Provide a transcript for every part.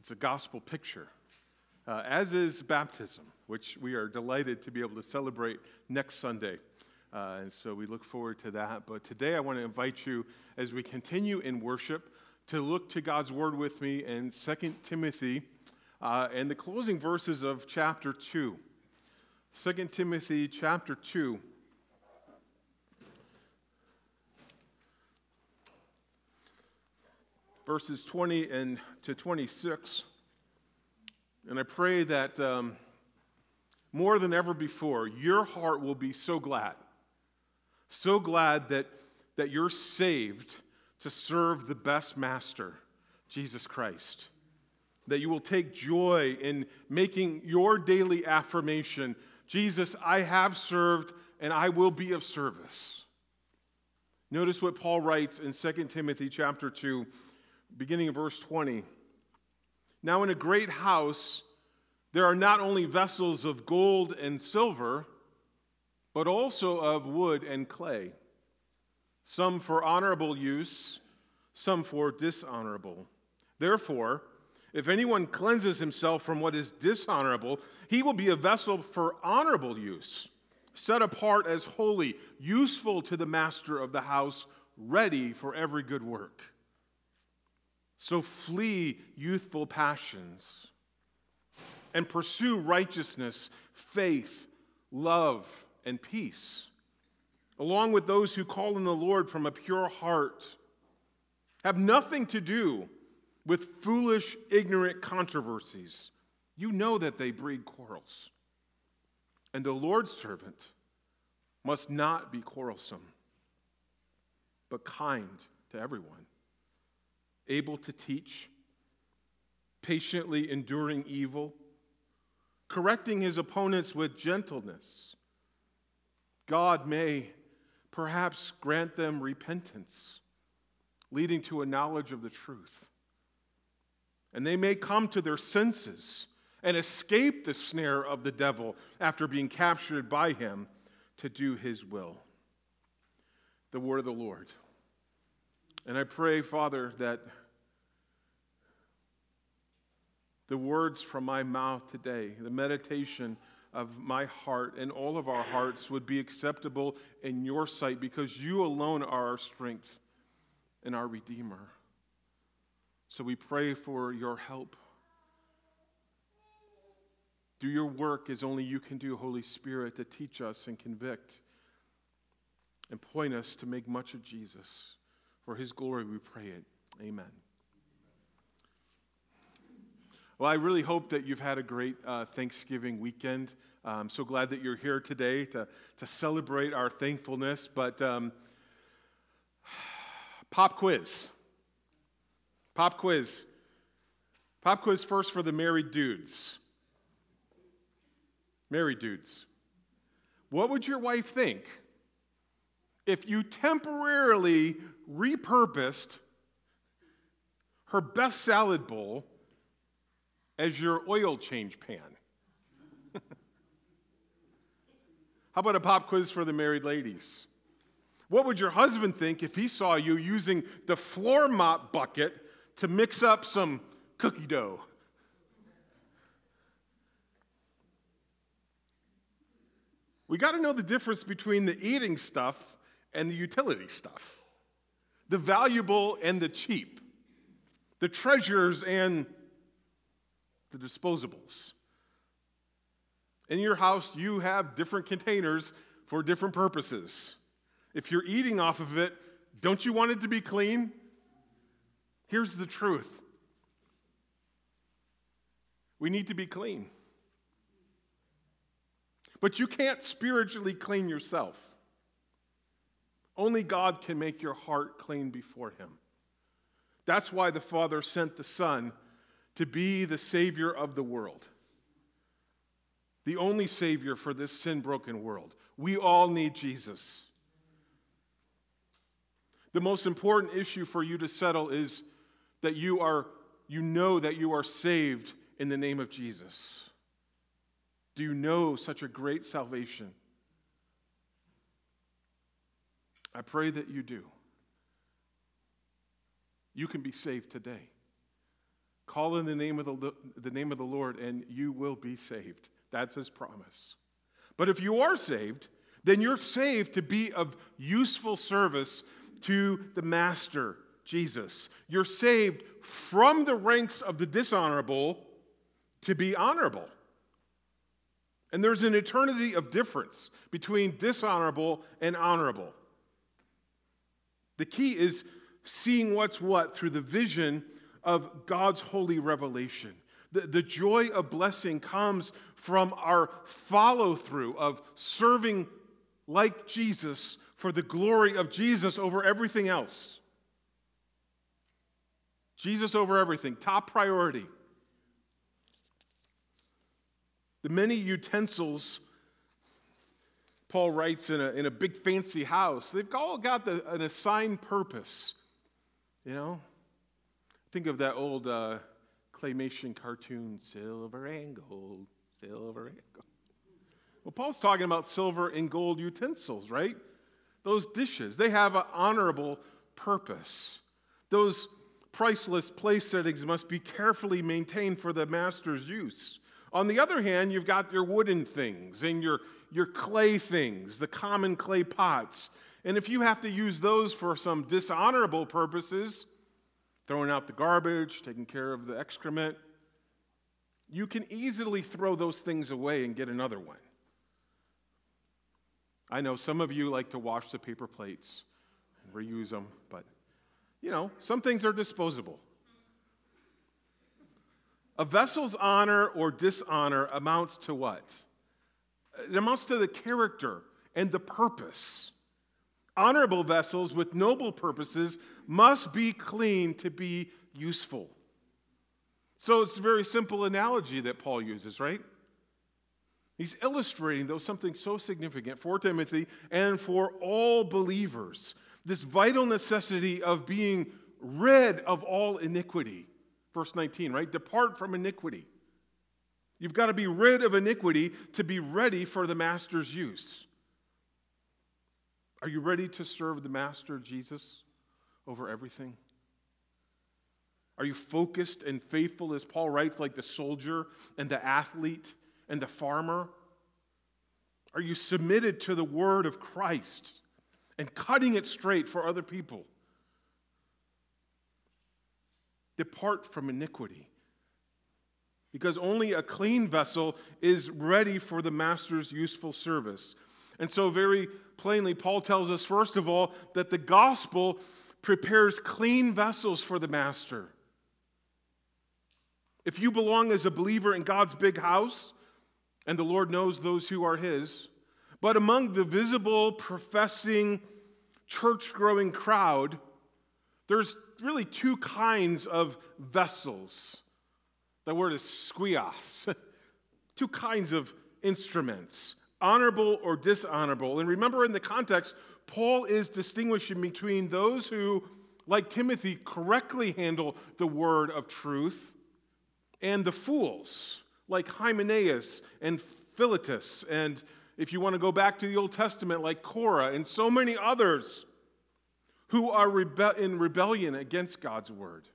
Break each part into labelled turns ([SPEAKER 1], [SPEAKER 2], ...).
[SPEAKER 1] It's a gospel picture, as is baptism, which we are delighted to be able to celebrate next Sunday. And so we look forward to that. But today I want to invite you, as we continue in worship, to look to God's Word with me in 2 Timothy and the closing verses of chapter 2. 2 Timothy chapter 2. Verses 20 and to 26. And I pray that more than ever before, your heart will be so glad that you're saved to serve the best master, Jesus Christ. That you will take joy in making your daily affirmation, Jesus, I have served and I will be of service. Notice what Paul writes in 2 Timothy chapter 2, beginning in verse 20. Now in a great house there are not only vessels of gold and silver, but also of wood and clay, some for honorable use, some for dishonorable. Therefore, if anyone cleanses himself from what is dishonorable, he will be a vessel for honorable use, set apart as holy, useful to the master of the house, ready for every good work. So flee youthful passions and pursue righteousness, faith, love, and peace, along with those who call on the Lord from a pure heart. Have nothing to do with foolish, ignorant controversies. You know that they breed quarrels. And the Lord's servant must not be quarrelsome, but kind to everyone, able to teach, patiently enduring evil, correcting his opponents with gentleness. God may perhaps grant them repentance, leading to a knowledge of the truth. And they may come to their senses and escape the snare of the devil after being captured by him to do his will. The word of the Lord. And I pray, Father, that the words from my mouth today, the meditation of my heart and all of our hearts would be acceptable in your sight, because you alone are our strength and our Redeemer. So we pray for your help. Do your work as only you can do, Holy Spirit, to teach us and convict and point us to make much of Jesus. For his glory we pray it. Amen. Well, I really hope that you've had a great Thanksgiving weekend. I'm so glad that you're here today to celebrate our thankfulness. But pop quiz. Pop quiz. Pop quiz first for the married dudes. Married dudes. What would your wife think if you temporarily repurposed her best salad bowl as your oil change pan? How about a pop quiz for the married ladies? What would your husband think if he saw you using the floor mop bucket to mix up some cookie dough? We got to know the difference between the eating stuff and the utility stuff, the valuable and the cheap, the treasures and the disposables. In your house, you have different containers for different purposes. If you're eating off of it, don't you want it to be clean? Here's the truth. We need to be clean. But you can't spiritually clean yourself. Only God can make your heart clean before him. That's why the Father sent the Son to be the Savior of the world. The only Savior for this sin-broken world. We all need Jesus. The most important issue for you to settle is that you know that you are saved in the name of Jesus. Do you know such a great salvation? I pray that you do. You can be saved today. Call in the name of the Lord, and you will be saved. That's his promise. But if you are saved, then you're saved to be of useful service to the Master, Jesus. You're saved from the ranks of the dishonorable to be honorable. And there's an eternity of difference between dishonorable and honorable. The key is seeing what's what through the vision of God's holy revelation. The joy of blessing comes from our follow-through of serving like Jesus for the glory of Jesus over everything else. Jesus over everything, top priority. The many utensils, Paul writes, in a big fancy house, they've all got an assigned purpose. You know? Think of that old claymation cartoon, silver and gold, silver and gold. Well, Paul's talking about silver and gold utensils, right? Those dishes, they have an honorable purpose. Those priceless place settings must be carefully maintained for the master's use. On the other hand, you've got your wooden things and your clay things, the common clay pots. And if you have to use those for some dishonorable purposes, throwing out the garbage, taking care of the excrement, you can easily throw those things away and get another one. I know some of you like to wash the paper plates and reuse them, but, some things are disposable. A vessel's honor or dishonor amounts to what? It amounts to the character and the purpose. Honorable vessels with noble purposes must be clean to be useful. So it's a very simple analogy that Paul uses, right? He's illustrating, though, something so significant for Timothy and for all believers. This vital necessity of being rid of all iniquity. Verse 19, right? Depart from iniquity. You've got to be rid of iniquity to be ready for the master's use. Are you ready to serve the master, Jesus, over everything? Are you focused and faithful, as Paul writes, like the soldier and the athlete and the farmer? Are you submitted to the word of Christ and cutting it straight for other people? Depart from iniquity. Because only a clean vessel is ready for the master's useful service. And so very plainly, Paul tells us, first of all, that the gospel prepares clean vessels for the master. If you belong as a believer in God's big house, and the Lord knows those who are his, but among the visible, professing, church-growing crowd, there's really two kinds of vessels. The word is skuios. Two kinds of instruments, honorable or dishonorable. And remember, in the context, Paul is distinguishing between those who, like Timothy, correctly handle the word of truth, and the fools, like Hymenaeus and Philetus, and if you want to go back to the Old Testament, like Korah and so many others who are in rebellion against God's word.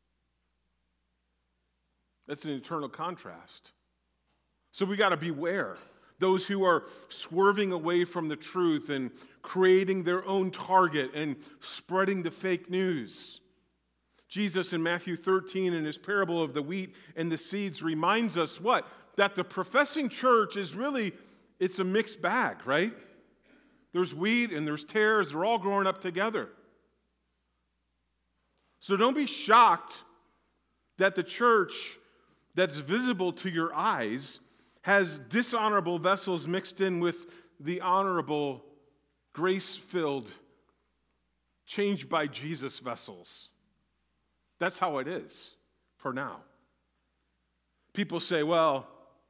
[SPEAKER 1] That's an eternal contrast. So we got to beware. Those who are swerving away from the truth and creating their own target and spreading the fake news. Jesus in Matthew 13 in his parable of the wheat and the seeds reminds us what? That the professing church is really, it's a mixed bag, right? There's wheat and there's tares. They're all growing up together. So don't be shocked that the church that's visible to your eyes has dishonorable vessels mixed in with the honorable, grace-filled, changed by Jesus vessels. That's how it is for now. People say, well,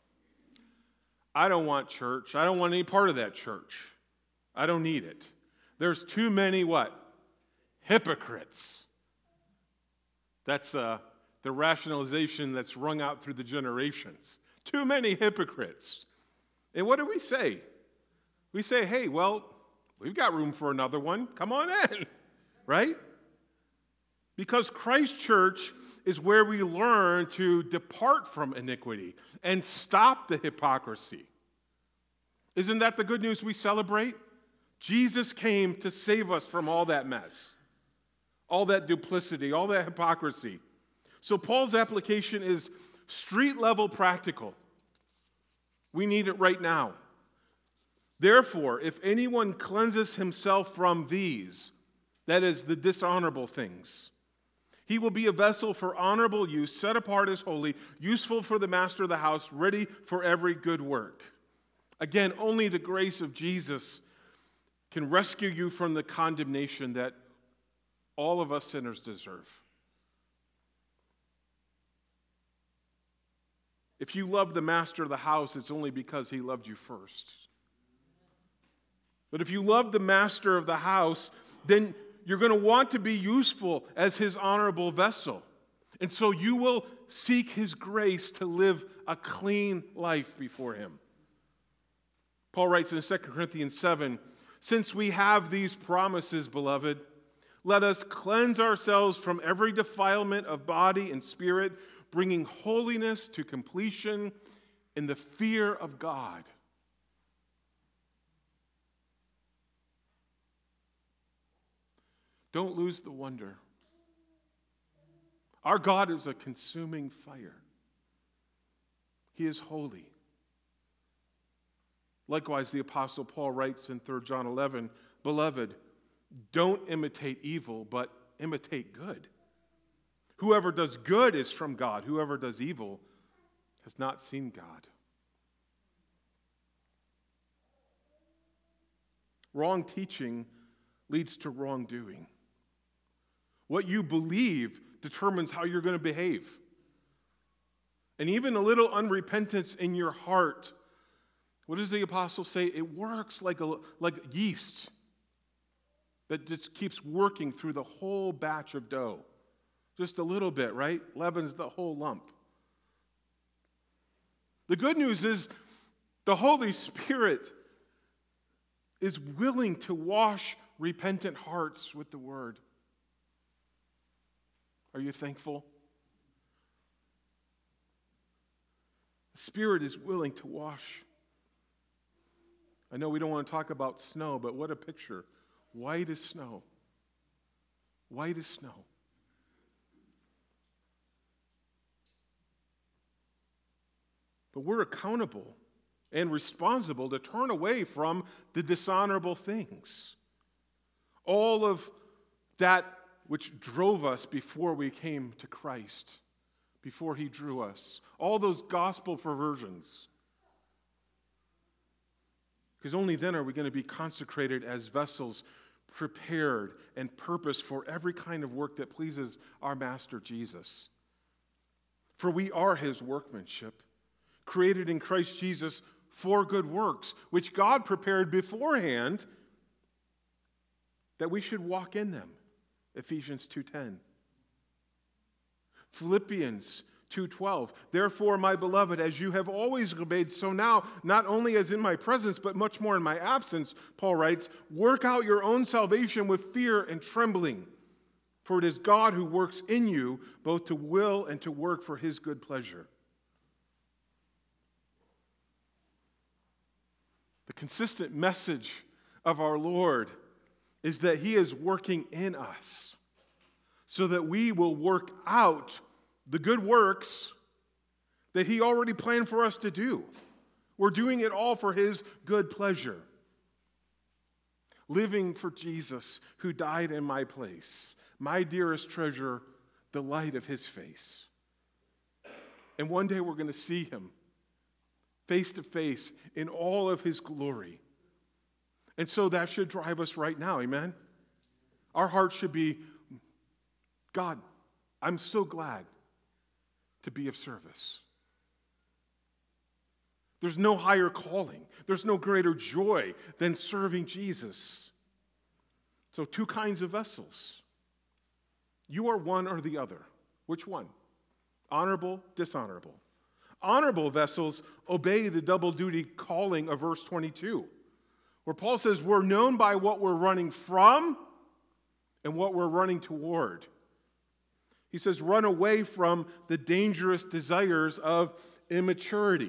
[SPEAKER 1] I don't want church. I don't want any part of that church. I don't need it. There's too many what? Hypocrites. That's the rationalization that's rung out through the generations. Too many hypocrites. And what do we say? We say, hey, well, we've got room for another one. Come on in, right? Because Christ Church is where we learn to depart from iniquity and stop the hypocrisy. Isn't that the good news we celebrate? Jesus came to save us from all that mess, all that duplicity, all that hypocrisy. So Paul's application is street-level practical. We need it right now. Therefore, if anyone cleanses himself from these, that is, the dishonorable things, he will be a vessel for honorable use, set apart as holy, useful for the master of the house, ready for every good work. Again, only the grace of Jesus can rescue you from the condemnation that all of us sinners deserve. If you love the master of the house, it's only because he loved you first. But if you love the master of the house, then you're going to want to be useful as his honorable vessel. And so you will seek his grace to live a clean life before him. Paul writes in 2 Corinthians 7, "Since we have these promises, beloved, let us cleanse ourselves from every defilement of body and spirit, bringing holiness to completion in the fear of God." Don't lose the wonder. Our God is a consuming fire. He is holy. Likewise, the Apostle Paul writes in 3 John 11, "Beloved, don't imitate evil, but imitate good. Whoever does good is from God. Whoever does evil has not seen God." Wrong teaching leads to wrongdoing. What you believe determines how you're going to behave. And even a little unrepentance in your heart, what does the apostle say? It works like yeast that just keeps working through the whole batch of dough. Just a little bit, right? Leavens the whole lump. The good news is the Holy Spirit is willing to wash repentant hearts with the word. Are you thankful? The Spirit is willing to wash. I know we don't want to talk about snow, but what a picture. White as snow. White as snow. But we're accountable and responsible to turn away from the dishonorable things. All of that which drove us before we came to Christ, before he drew us. All those gospel perversions. Because only then are we going to be consecrated as vessels, prepared and purposed for every kind of work that pleases our Master Jesus. For we are his workmanship, created in Christ Jesus for good works, which God prepared beforehand that we should walk in them. Ephesians 2:10. Philippians 2:12. "Therefore, my beloved, as you have always obeyed, so now, not only as in my presence, but much more in my absence," Paul writes, "work out your own salvation with fear and trembling. For it is God who works in you, both to will and to work for his good pleasure." The consistent message of our Lord is that he is working in us so that we will work out the good works that he already planned for us to do. We're doing it all for his good pleasure. Living for Jesus, who died in my place, my dearest treasure, the light of his face. And one day we're going to see him face to face in all of his glory. And so that should drive us right now, amen? Our heart should be, God, I'm so glad to be of service. There's no higher calling. There's no greater joy than serving Jesus. So 2 kinds of vessels. You are one or the other. Which one? Honorable, dishonorable. Honorable vessels obey the double duty calling of verse 22. Where Paul says we're known by what we're running from and what we're running toward. He says, run away from the dangerous desires of immaturity.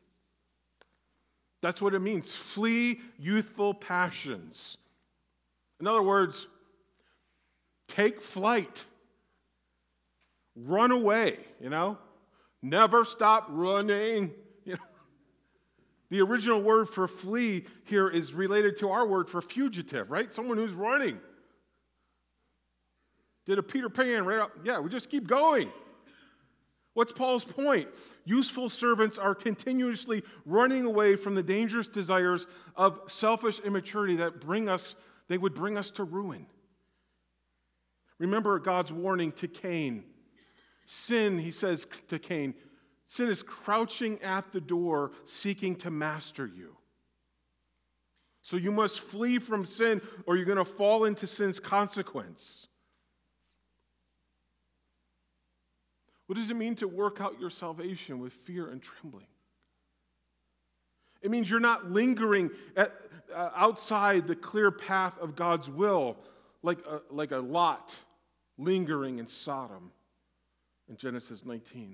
[SPEAKER 1] That's what it means. Flee youthful passions. In other words, take flight. Run away, Never stop running. The original word for flee here is related to our word for fugitive, right? Someone who's running. Did a Peter Pan right up? Yeah, we just keep going. What's Paul's point? Useful servants are continuously running away from the dangerous desires of selfish immaturity that would bring us to ruin. Remember God's warning to Cain. Sin, he says to Cain, sin is crouching at the door, seeking to master you. So you must flee from sin, or you're going to fall into sin's consequence. What does it mean to work out your salvation with fear and trembling? It means you're not lingering outside the clear path of God's will, like a Lot lingering in Sodom in Genesis 19.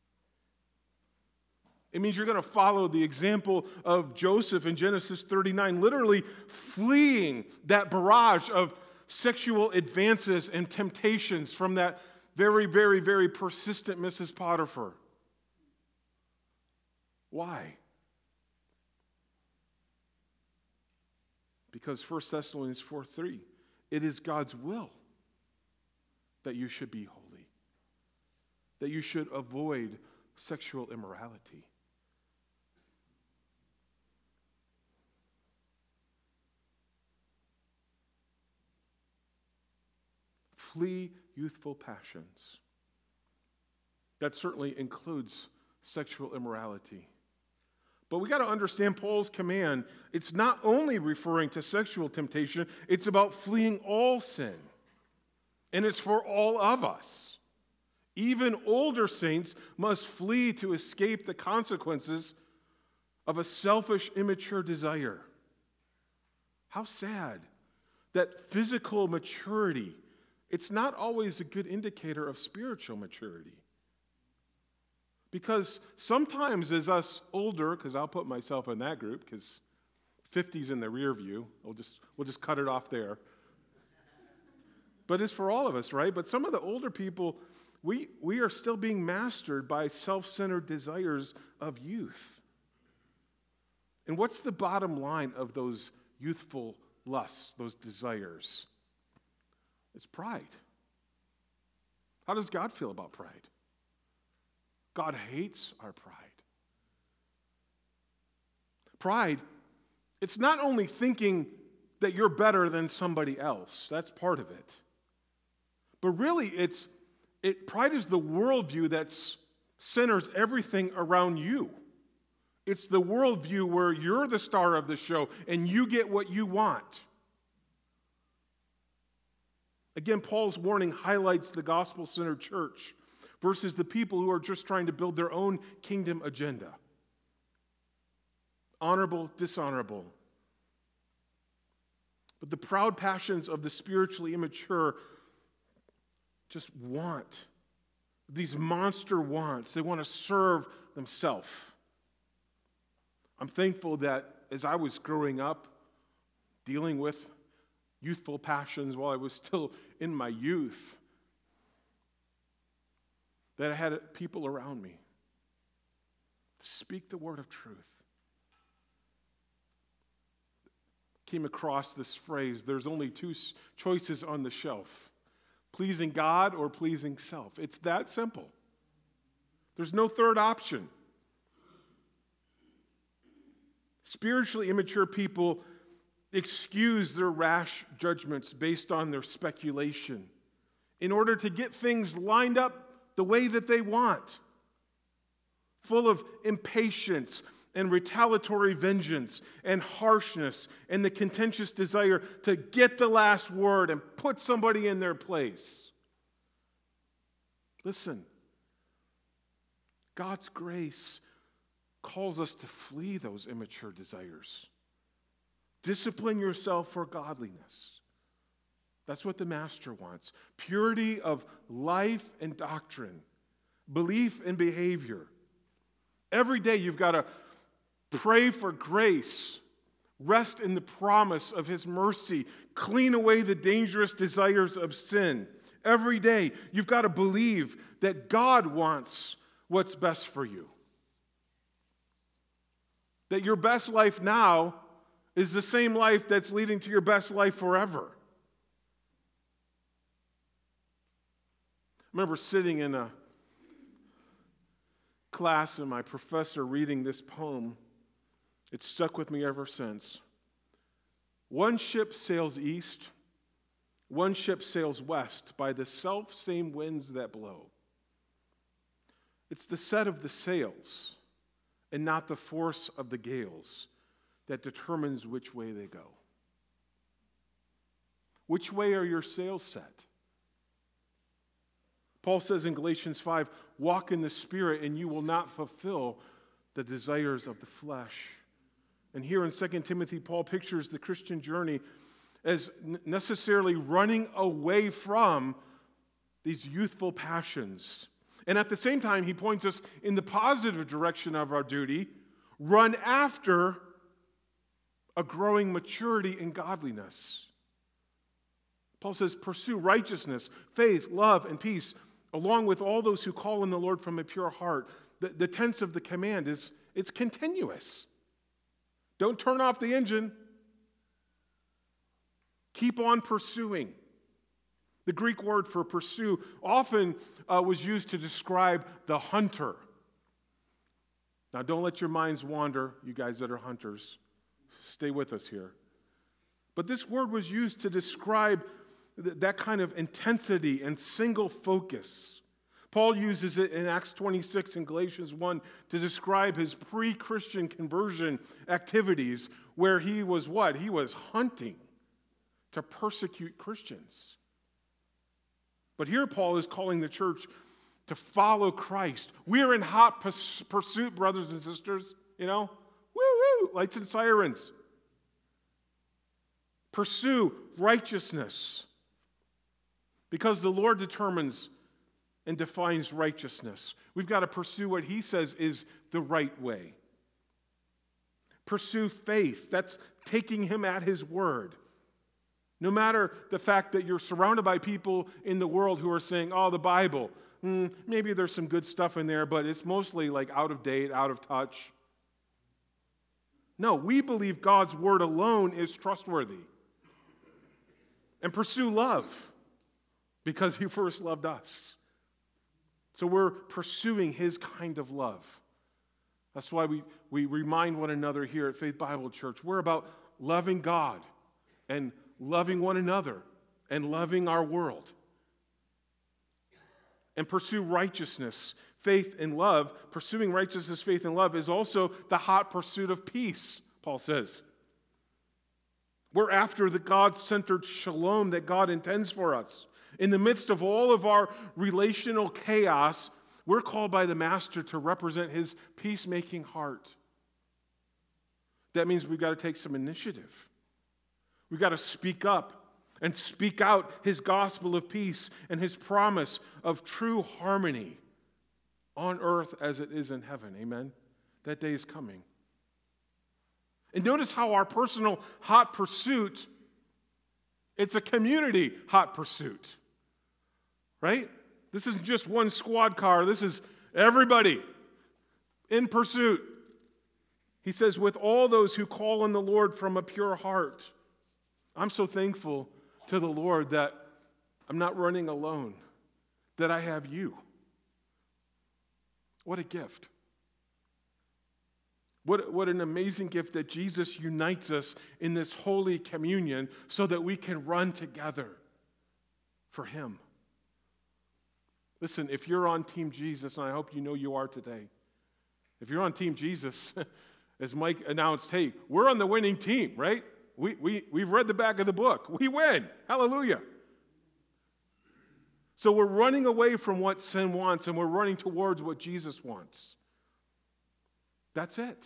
[SPEAKER 1] It means you're going to follow the example of Joseph in Genesis 39, literally fleeing that barrage of sexual advances and temptations from that very, very, very persistent Mrs. Potiphar. Why? Because 1 Thessalonians 4:3, it is God's will that you should be holy, that you should avoid sexual immorality. Flee youthful passions. That certainly includes sexual immorality. But we got to understand Paul's command. It's not only referring to sexual temptation, it's about fleeing all sin. And it's for all of us. Even older saints must flee to escape the consequences of a selfish, immature desire. How sad that physical maturity, it's not always a good indicator of spiritual maturity. Because sometimes as us older, because I'll put myself in that group, because 50's in the rear view, we'll just cut it off there. But it's for all of us, right? But some of the older people, we are still being mastered by self-centered desires of youth. And what's the bottom line of those youthful lusts, those desires? It's pride. How does God feel about pride? God hates our pride. Pride, it's not only thinking that you're better than somebody else. That's part of it. But really, pride is the worldview that centers everything around you. It's the worldview where you're the star of the show and you get what you want. Again, Paul's warning highlights the gospel-centered church versus the people who are just trying to build their own kingdom agenda. Honorable, dishonorable. But the proud passions of the spiritually immature just want these monster wants. They want to serve themselves. I'm thankful that as I was growing up, dealing with youthful passions while I was still in my youth, that I had people around me to speak the word of truth. Came across this phrase, there's only two choices on the shelf: pleasing God or pleasing self. It's that simple. There's no third option. Spiritually immature people excuse their rash judgments based on their speculation in order to get things lined up the way that they want, full of impatience and retaliatory vengeance and harshness and the contentious desire to get the last word and put somebody in their place. Listen, God's grace calls us to flee those immature desires. Discipline yourself for godliness. That's what the Master wants. Purity of life and doctrine, belief and behavior. Every day you've got to pray for grace, rest in the promise of His mercy, clean away the dangerous desires of sin. Every day you've got to believe that God wants what's best for you. That your best life now is the same life that's leading to your best life forever. I remember sitting in a class and my professor reading this poem. It's stuck with me ever since. One ship sails east, one ship sails west by the self-same winds that blow. It's the set of the sails and not the force of the gales that determines which way they go. Which way are your sails set? Paul says in Galatians 5, walk in the Spirit and you will not fulfill the desires of the flesh. And here in 2 Timothy, Paul pictures the Christian journey as necessarily running away from these youthful passions. And at the same time, he points us in the positive direction of our duty, run after a growing maturity in godliness. Paul says, pursue righteousness, faith, love, and peace, along with all those who call on the Lord from a pure heart. The tense of the command is, it's continuous. Don't turn off the engine. Keep on pursuing. The Greek word for pursue often was used to describe the hunter. Now, don't let your minds wander, you guys that are hunters. Stay with us here. But this word was used to describe that kind of intensity and single focus. Paul uses it in Acts 26 and Galatians 1 to describe his pre-Christian conversion activities where he was what? He was hunting to persecute Christians. But here Paul is calling the church to follow Christ. We're in hot pursuit, brothers and sisters. You know? Woo-woo! Lights and sirens. Pursue righteousness. Because the Lord determines and defines righteousness. We've got to pursue what He says is the right way. Pursue faith. That's taking Him at His word. No matter the fact that you're surrounded by people in the world who are saying, oh, the Bible, maybe there's some good stuff in there, but it's mostly like out of date, out of touch. No, we believe God's word alone is trustworthy. And pursue love because He first loved us. So we're pursuing His kind of love. That's why we remind one another here at Faith Bible Church. We're about loving God and loving one another and loving our world. And pursue righteousness, faith, and love. Pursuing righteousness, faith, and love is also the hot pursuit of peace, Paul says. We're after the God-centered shalom that God intends for us. In the midst of all of our relational chaos, we're called by the Master to represent His peacemaking heart. That means we've got to take some initiative. We've got to speak up and speak out His gospel of peace and His promise of true harmony on earth as it is in heaven. Amen? That day is coming. And notice how our personal hot pursuit, it's a community hot pursuit. Right? This isn't just one squad car. This is everybody in pursuit. He says, with all those who call on the Lord from a pure heart. I'm so thankful to the Lord that I'm not running alone, that I have you. What a gift. What an amazing gift that Jesus unites us in this holy communion so that we can run together for Him. Listen, if you're on Team Jesus, and I hope you know you are today, if you're on Team Jesus, as Mike announced, hey, we're on the winning team, right? We've read the back of the book. We win. Hallelujah. So we're running away from what sin wants, and we're running towards what Jesus wants. That's it.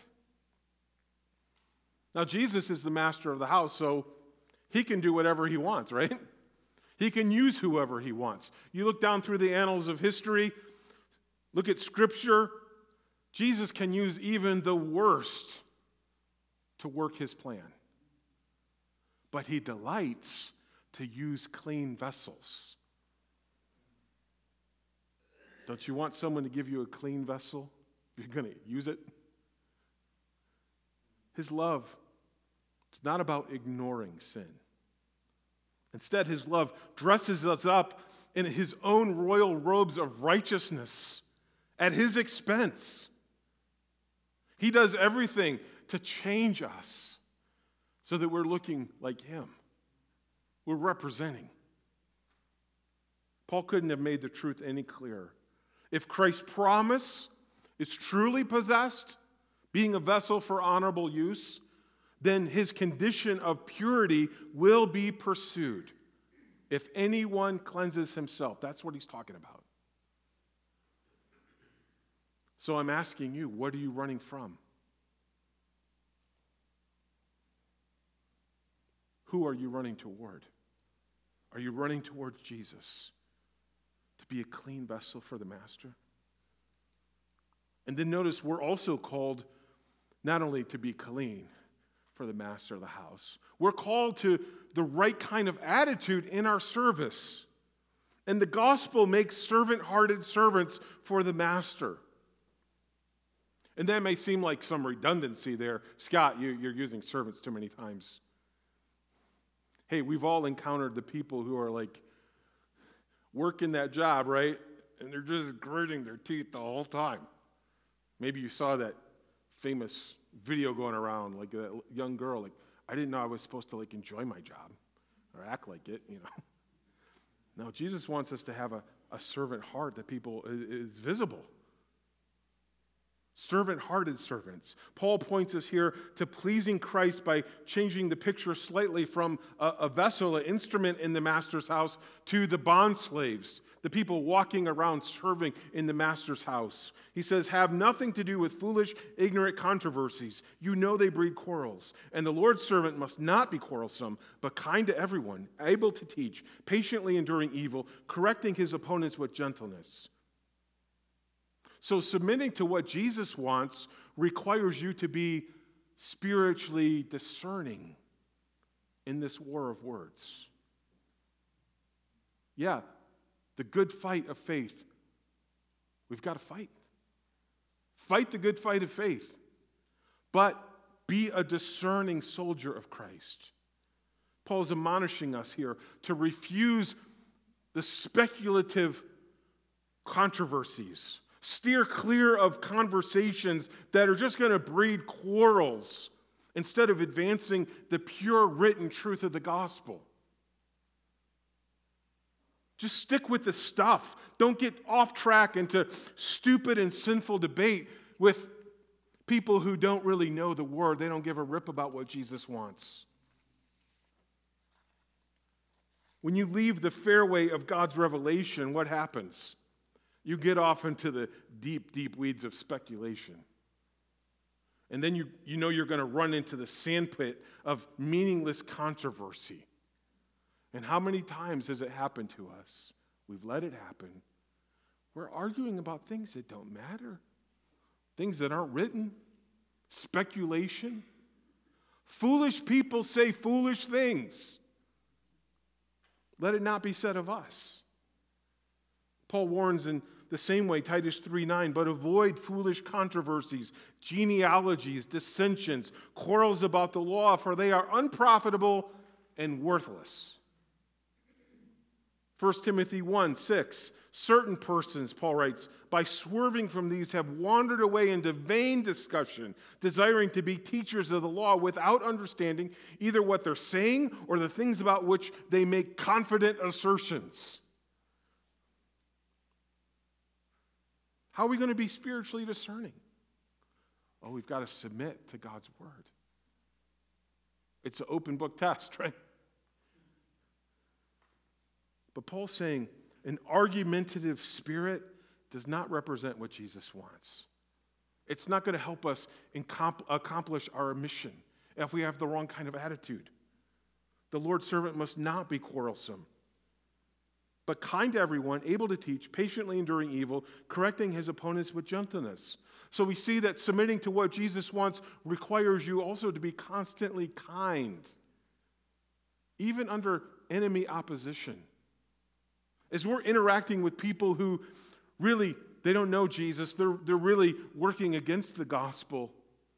[SPEAKER 1] Now, Jesus is the master of the house, so He can do whatever He wants, right? He can use whoever he wants. You look down through the annals of history, look at Scripture, Jesus can use even the worst to work his plan. But he delights to use clean vessels. Don't you want someone to give you a clean vessel if you're going to use it? His love, it's not about ignoring sin. Instead, his love dresses us up in his own royal robes of righteousness at his expense. He does everything to change us so that we're looking like him. We're representing. Paul couldn't have made the truth any clearer. If Christ's promise is truly possessed, being a vessel for honorable use, then his condition of purity will be pursued. If anyone cleanses himself, that's what he's talking about. So I'm asking you, what are you running from? Who are you running toward? Are you running towards Jesus to be a clean vessel for the Master? And then notice we're also called not only to be clean for the master of the house, we're called to the right kind of attitude in our service. And the gospel makes servant-hearted servants for the master. And that may seem like some redundancy there. Scott, you're using servants too many times. Hey, we've all encountered the people who are like working that job, right? And they're just gritting their teeth the whole time. Maybe you saw that famous video going around, like a young girl, like, I didn't know I was supposed to like enjoy my job or act like it, you know. No, Jesus wants us to have a servant heart that people is visible. Servant-hearted servants. Paul points us here to pleasing Christ by changing the picture slightly from a vessel, an instrument in the master's house, to the bond slaves, the people walking around serving in the master's house. He says, have nothing to do with foolish, ignorant controversies. You know they breed quarrels. And the Lord's servant must not be quarrelsome, but kind to everyone, able to teach, patiently enduring evil, correcting his opponents with gentleness. So submitting to what Jesus wants requires you to be spiritually discerning in this war of words. Yeah, the good fight of faith. We've got to fight. Fight the good fight of faith. But be a discerning soldier of Christ. Paul is admonishing us here to refuse the speculative controversies. Steer clear of conversations that are just going to breed quarrels instead of advancing the pure written truth of the gospel. Just stick with the stuff. Don't get off track into stupid and sinful debate with people who don't really know the word. They don't give a rip about what Jesus wants. When you leave the fairway of God's revelation, what happens? You get off into the deep, deep weeds of speculation. And then you know you're going to run into the sandpit of meaningless controversy. And how many times has it happened to us? We've let it happen. We're arguing about things that don't matter, things that aren't written, speculation. Foolish people say foolish things. Let it not be said of us. Paul warns in the same way, Titus 3:9, but avoid foolish controversies, genealogies, dissensions, quarrels about the law, for they are unprofitable and worthless. 1 Timothy 1:6, certain persons, Paul writes, by swerving from these have wandered away into vain discussion, desiring to be teachers of the law without understanding either what they're saying or the things about which they make confident assertions. How are we going to be spiritually discerning? Oh, we've got to submit to God's word. It's an open book test, right? But Paul's saying an argumentative spirit does not represent what Jesus wants. It's not going to help us accomplish our mission if we have the wrong kind of attitude. The Lord's servant must not be quarrelsome. but kind to everyone, able to teach, patiently enduring evil, correcting his opponents with gentleness. So we see that submitting to what Jesus wants requires you also to be constantly kind, even under enemy opposition. As we're interacting with people who really, they don't know Jesus, they're really working against the gospel,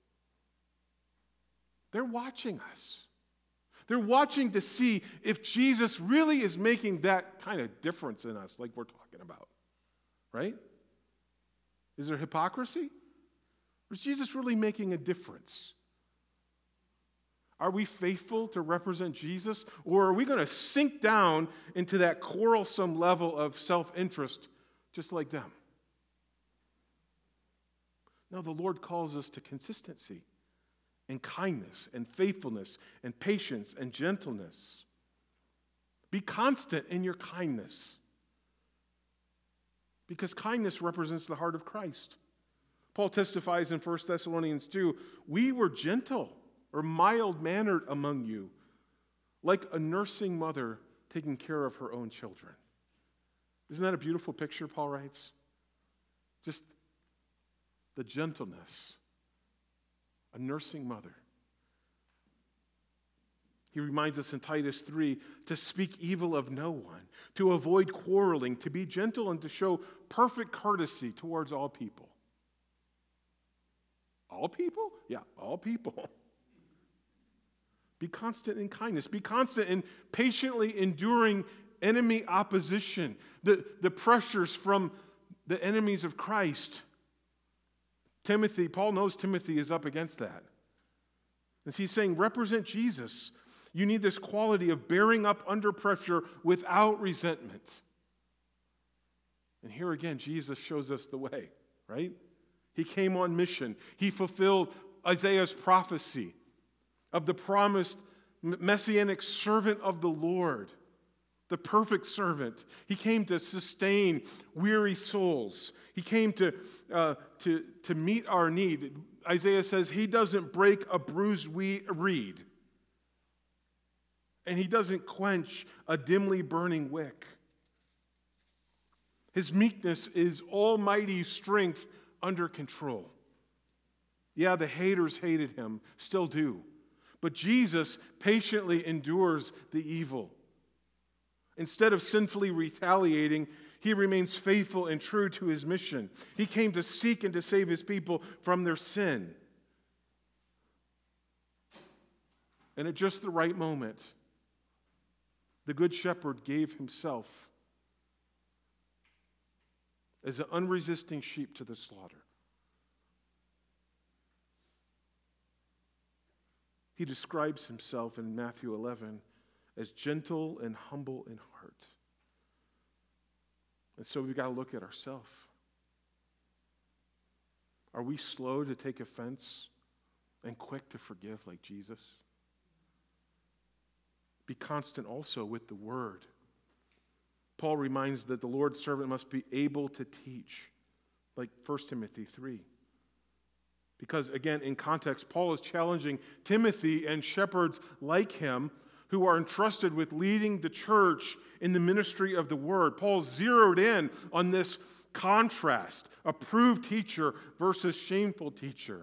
[SPEAKER 1] they're watching us. They're watching to see if Jesus really is making that kind of difference in us, like we're talking about, right? Is there hypocrisy? Or is Jesus really making a difference? Are we faithful to represent Jesus? Or are we going to sink down into that quarrelsome level of self-interest just like them? No, the Lord calls us to consistency and kindness and faithfulness and patience and gentleness. Be constant in your kindness, because kindness represents the heart of Christ. Paul testifies in 1 Thessalonians 2, we were gentle or mild-mannered among you, like a nursing mother taking care of her own children. Isn't that a beautiful picture, Paul writes? Just the gentleness, a nursing mother. He reminds us in Titus 3 to speak evil of no one, to avoid quarreling, to be gentle, and to show perfect courtesy towards all people. All people? Yeah, all people. Be constant in kindness. Be constant in patiently enduring enemy opposition, the pressures from the enemies of Christ. Timothy, Paul knows Timothy is up against that. And he's saying, represent Jesus. You need this quality of bearing up under pressure without resentment. And here again, Jesus shows us the way, right? He came on mission. He fulfilled Isaiah's prophecy of the promised messianic servant of the Lord, the perfect servant. He came to sustain weary souls. He came to meet our need. Isaiah says he doesn't break a bruised reed, and he doesn't quench a dimly burning wick. His meekness is almighty strength under control. Yeah, the haters hated him, still do. But Jesus patiently endures the evil. Instead of sinfully retaliating, he remains faithful and true to his mission. He came to seek and to save his people from their sin. And at just the right moment, the Good Shepherd gave himself as an unresisting sheep to the slaughter. He describes himself in Matthew 11 as gentle and humble in heart. And so we've got to look at ourselves. Are we slow to take offense and quick to forgive like Jesus? Be constant also with the word. Paul reminds that the Lord's servant must be able to teach, like 1 Timothy 3. Because, again, in context, Paul is challenging Timothy and shepherds like him who are entrusted with leading the church in the ministry of the word. Paul zeroed in on this contrast, approved teacher versus shameful teacher.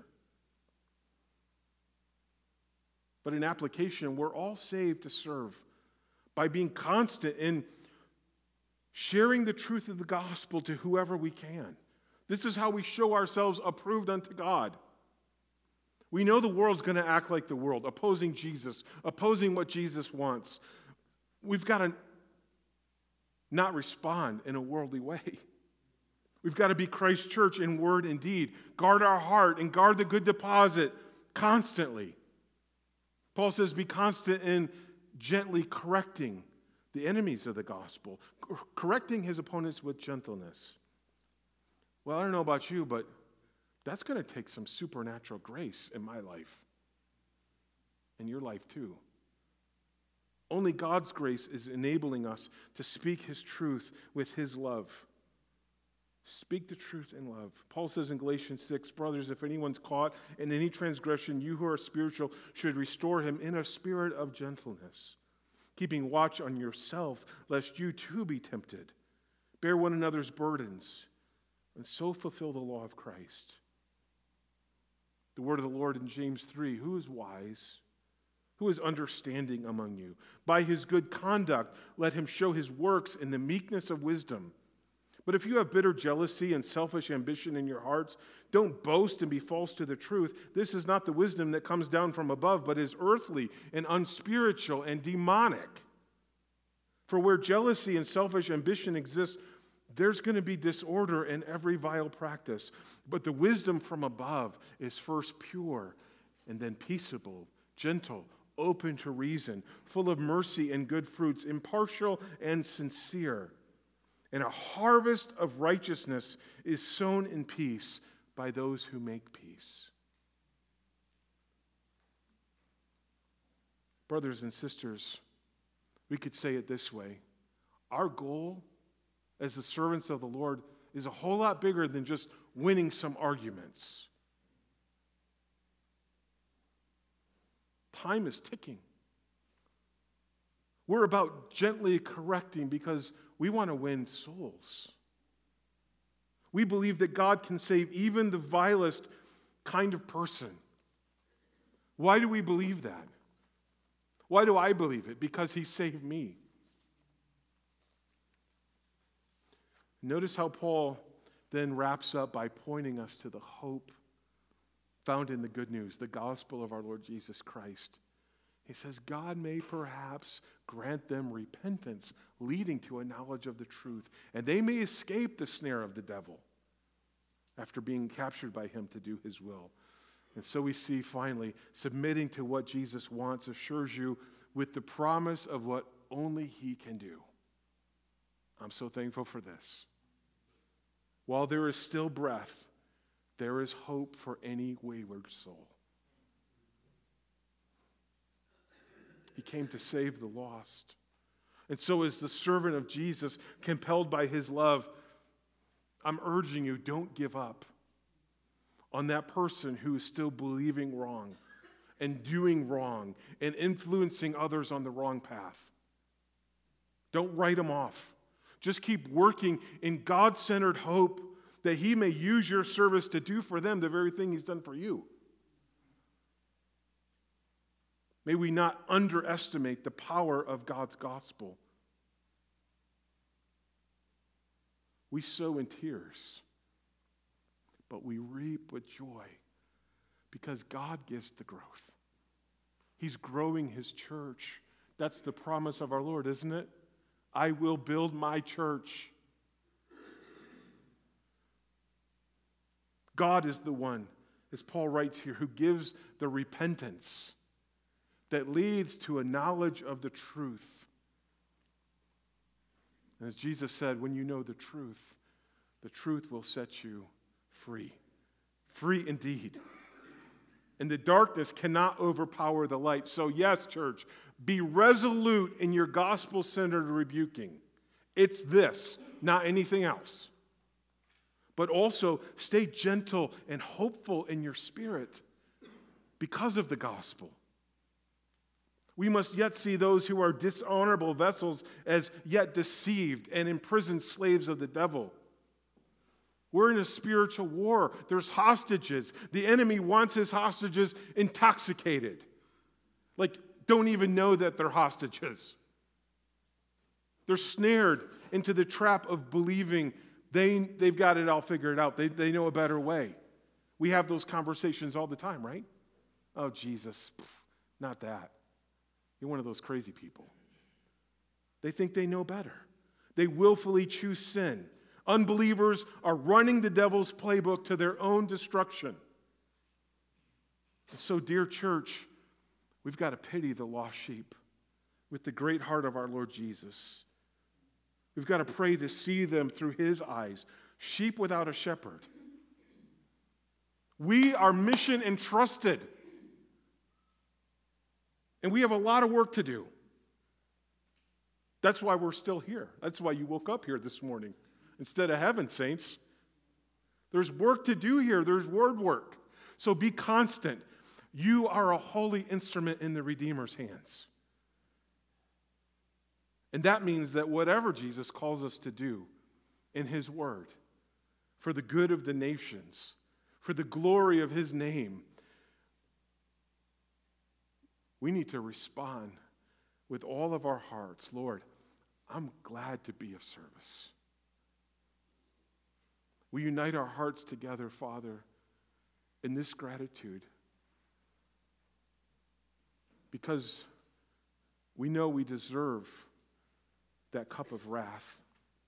[SPEAKER 1] But in application, we're all saved to serve by being constant in sharing the truth of the gospel to whoever we can. This is how we show ourselves approved unto God. We know the world's going to act like the world, opposing Jesus, opposing what Jesus wants. We've got to not respond in a worldly way. We've got to be Christ's church in word and deed. Guard our heart and guard the good deposit constantly. Paul says, be constant in gently correcting the enemies of the gospel, correcting his opponents with gentleness. Well, I don't know about you, but that's going to take some supernatural grace in my life, in your life too. Only God's grace is enabling us to speak his truth with his love. Speak the truth in love. Paul says in Galatians 6, brothers, if anyone's caught in any transgression, you who are spiritual should restore him in a spirit of gentleness. keeping watch on yourself, lest you too be tempted. Bear one another's burdens, and so fulfill the law of Christ. The word of the Lord in James 3, who is wise? Who is understanding among you? By his good conduct, let him show his works in the meekness of wisdom. But if you have bitter jealousy and selfish ambition in your hearts, don't boast and be false to the truth. This is not the wisdom that comes down from above, but is earthly and unspiritual and demonic. For where jealousy and selfish ambition exist, there's going to be disorder in every vile practice. But the wisdom from above is first pure, and then peaceable, gentle, open to reason, full of mercy and good fruits, impartial and sincere. And a harvest of righteousness is sown in peace by those who make peace. Brothers and sisters, we could say it this way. Our goal as the servants of the Lord is a whole lot bigger than just winning some arguments. Time is ticking. We're about gently correcting because we want to win souls. We believe that God can save even the vilest kind of person. Why do we believe that? Why do I believe it? Because he saved me. Notice how Paul then wraps up by pointing us to the hope found in the good news, the gospel of our Lord Jesus Christ. He says, God may perhaps grant them repentance, leading to a knowledge of the truth, and they may escape the snare of the devil after being captured by him to do his will. And so we see finally, submitting to what Jesus wants assures you with the promise of what only he can do. I'm so thankful for this. While there is still breath, there is hope for any wayward soul. He came to save the lost. And so as the servant of Jesus, compelled by his love, I'm urging you, don't give up on that person who is still believing wrong and doing wrong and influencing others on the wrong path. Don't write them off. Just keep working in God-centered hope that he may use your service to do for them the very thing he's done for you. May we not underestimate the power of God's gospel. We sow in tears, but we reap with joy because God gives the growth. He's growing his church. That's the promise of our Lord, isn't it? I will build my church. God is the one, as Paul writes here, who gives the repentance that leads to a knowledge of the truth. And as Jesus said, when you know the truth will set you free. Free indeed. And the darkness cannot overpower the light. So yes, church, be resolute in your gospel-centered rebuking. It's this, not anything else. But also stay gentle and hopeful in your spirit because of the gospel. We must yet see those who are dishonorable vessels as yet deceived and imprisoned slaves of the devil. We're in a spiritual war. There's hostages. The enemy wants his hostages intoxicated. Like, don't even know that they're hostages. They're snared into the trap of believing they've got it all figured out. They know a better way. We have those conversations all the time, right? Oh, Jesus, not that. You're one of those crazy people. They think they know better. They willfully choose sin. Unbelievers are running the devil's playbook to their own destruction. And so, dear church, we've got to pity the lost sheep with the great heart of our Lord Jesus. We've got to pray to see them through his eyes, sheep without a shepherd. We are mission entrusted. And we have a lot of work to do. That's why we're still here. That's why you woke up here this morning instead of heaven, saints. There's work to do here. There's word work. So be constant. You are a holy instrument in the Redeemer's hands. And that means that whatever Jesus calls us to do in his word, for the good of the nations, for the glory of his name, we need to respond with all of our hearts. Lord, I'm glad to be of service. We unite our hearts together, Father, in this gratitude, because we know we deserve that cup of wrath.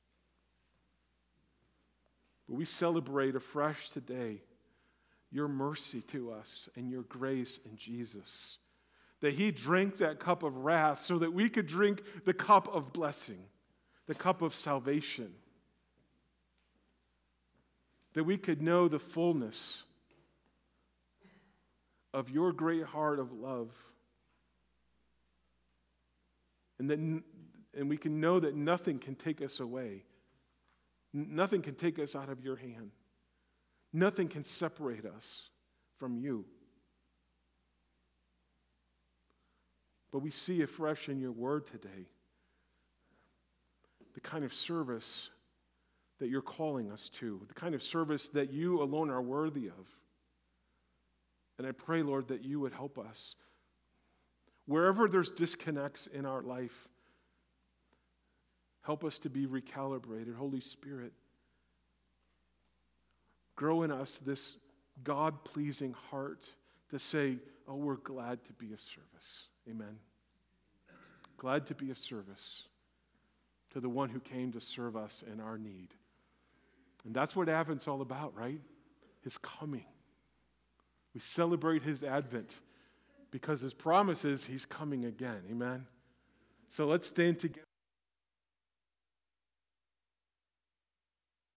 [SPEAKER 1] But we celebrate afresh today your mercy to us and your grace in Jesus, that he drank that cup of wrath so that we could drink the cup of blessing, the cup of salvation, that we could know the fullness of your great heart of love, and we can know that nothing can take us away. Nothing can take us out of your hand. Nothing can separate us from you. But we see afresh in your word today the kind of service that you're calling us to, the kind of service that you alone are worthy of. And I pray, Lord, that you would help us. Wherever there's disconnects in our life, help us to be recalibrated. Holy Spirit, grow in us this God-pleasing heart to say, oh, we're glad to be of service. Amen. Glad to be of service to the one who came to serve us in our need. And that's what Advent's all about, right? His coming. We celebrate his advent because his promise is he's coming again. Amen. So let's stand together.